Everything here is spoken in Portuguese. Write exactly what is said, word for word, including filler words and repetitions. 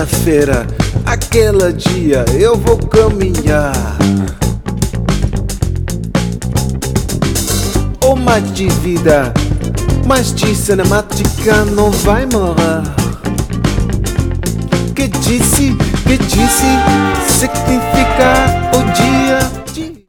sexta-feira, aquele dia eu vou caminhar. Oh, mais de vida, mais de cinemática não vai morrer. Que disse, que disse, significa o dia